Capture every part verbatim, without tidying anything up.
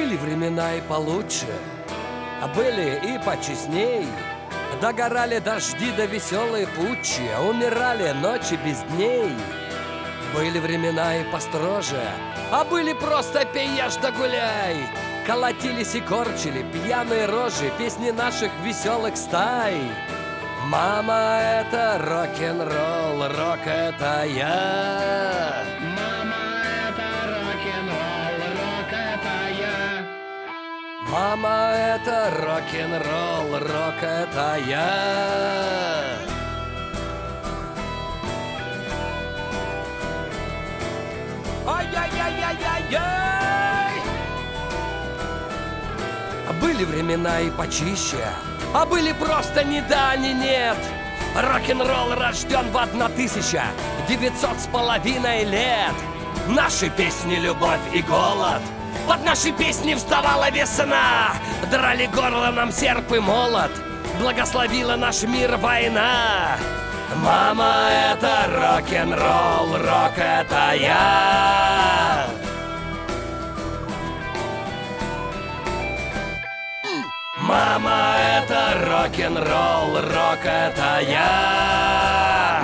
Были времена и получше, а были и почестней. Догорали дожди да веселые путчи, а умирали ночи без дней. Были времена и построже, а были просто пей, ешь да гуляй. Колотились и корчили пьяные рожи песни наших веселых стай. Мама, это рок-н-ролл, рок это я. Мама, это рок-н-ролл, рок это я. Мама, это рок-н-ролл, рок это я. Ай-яй-яй-яй-яй-яй! Были времена и почище, а были просто ни да, ни нет. Рок-н-ролл рожден в тысяча девятьсот с половиной лет. Наши песни любовь и голод, под наши песни вставала весна. Драли горло нам серп и молот, благословила наш мир война. Мама, это рок-н-ролл, рок это я. Мама, это рок-н-ролл, рок это я.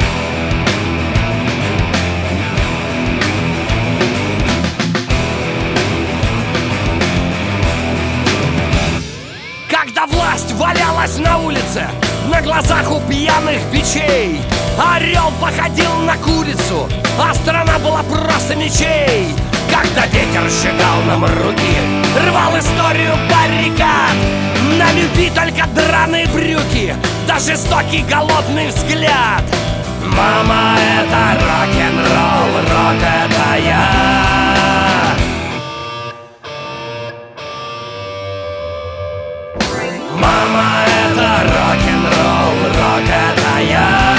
Когда власть валялась на улице, на глазах у пьяных бичей, орел походил на курицу, а страна была просто ничей. Когда ветер сжигал нам руки, рвал историю баррикад, на любви только драные брюки, да жестокий голодный взгляд. Мама, это рок-н-ролл, рок это я. Мама, это рок-н-ролл, рок это я.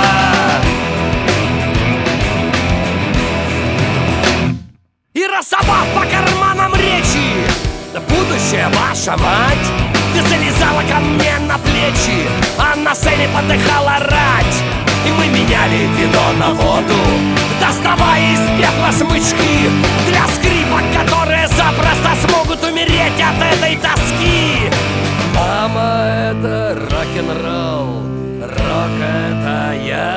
И рассобав по карманам речи, будущее ваша мать, ты залезала ко мне на плечи, а на сцене подыхала рать. И мы меняли вино на воду, доставая из пепла смычки для скрипок, которые запросто смогут умереть от этой тоски. Мама, это рок-н-ролл, рок это я.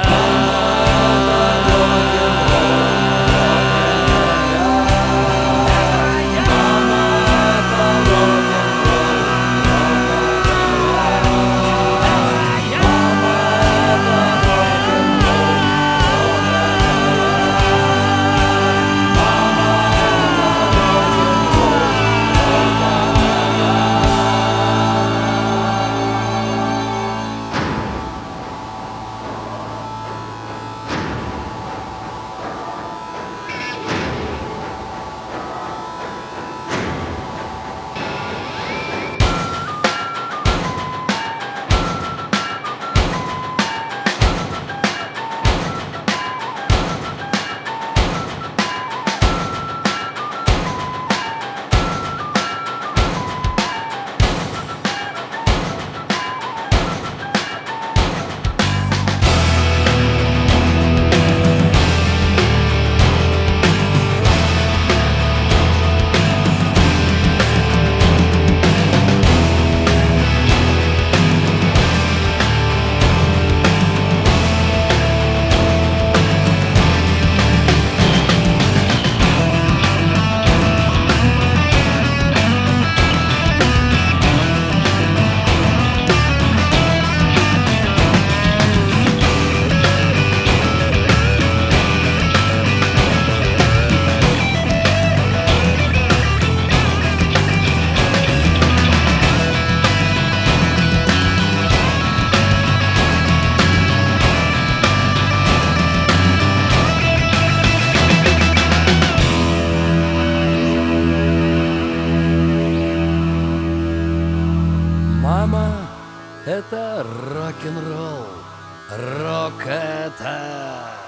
Мама, это рок-н-ролл, рок это